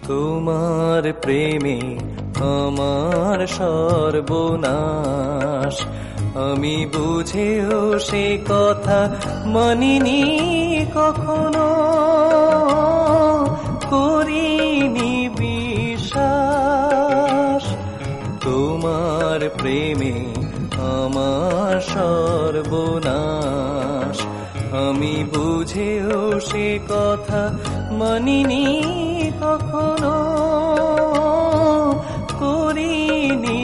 তোমার প্রেমে আমার সর্বনাশ, আমি বুঝেও সে কথা মানিনি কখনো, করিনি বিশ্বাস। তোমার প্রেমে আমার সর্বনাশ, আমি বুঝেও সে কথা মানিনি কখনো, করিনি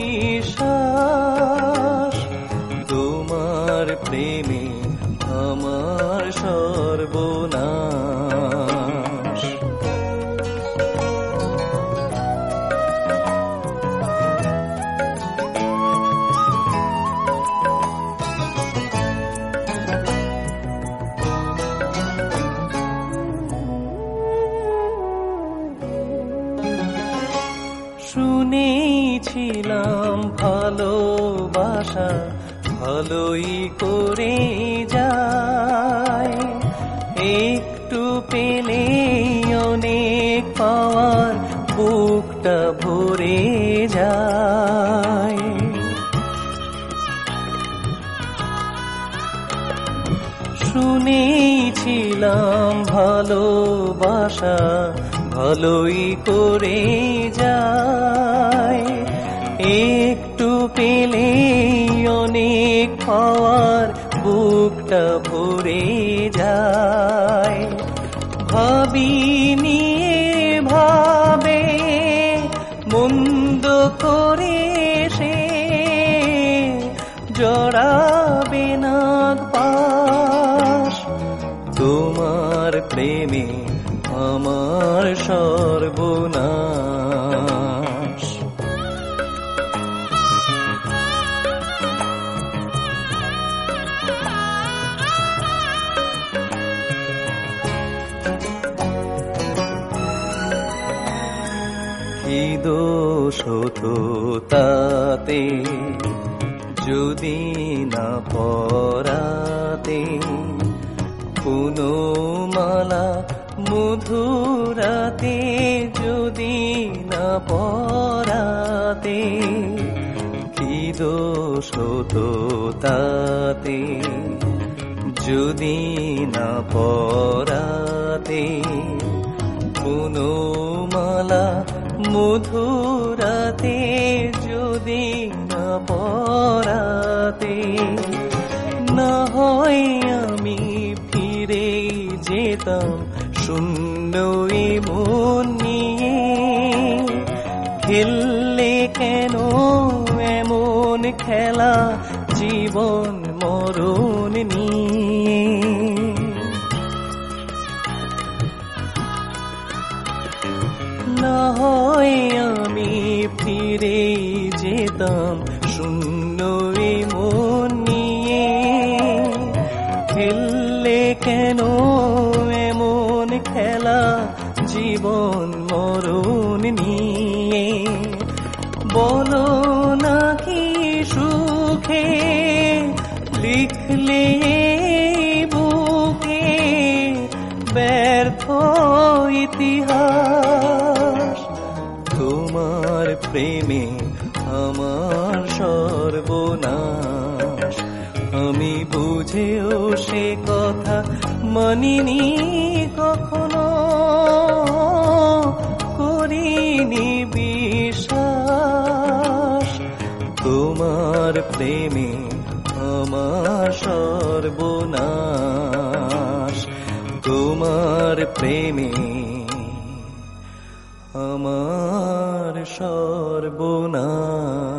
বিশ্বাস। তোমার প্রেমে আমার সর্বনাশ। শুনেছিলাম ভালোবাসা ভালোই করে যায়, একটু পেলে অনেক পাওয়ার বুকটা ভরে যায়। শুনেছিলাম ভালোবাসা ভালোই করে যায়, একটু পেলে অনেক পাওয়ার বুকটা ভরে যায়। ভাবিনি ভাবে মন্দ করে সে জড়াবে না পাশ। তোমার প্রেমে আমার সর্বনাশ। কি দোষ হতো তাতে যদি না পরাতে কোনো মালা মধুরাতে, যদি না পরাতে। কি দোষ হতো তাতে যদি না পরাতে কোনো মালা মধুরাতে, যদি না পরাতে। না হয় আমি ফিরে যেতাম শূন্য মন নিয়ে, খেললে কেন এমন খেলা জীবন মরণ নিয়ে। না হয় আমি ফিরে যেতাম শূন্য মন নিয়ে, খেললে কেন এমন খেলা জীবন মরণ নিয়ে। বলো নাকি সুখে লিখলে বুকে ব্যর্থ ইতিহাস। তোমার প্রেমে আমার সর্বনাশ, আমি বুঝেও সে কথা মানিনি কখনো, করিনি বিশ্বাস। তোমার প্রেমে আমার সর্বনাশ, তোমার প্রেমে আমার সর্বনাশ।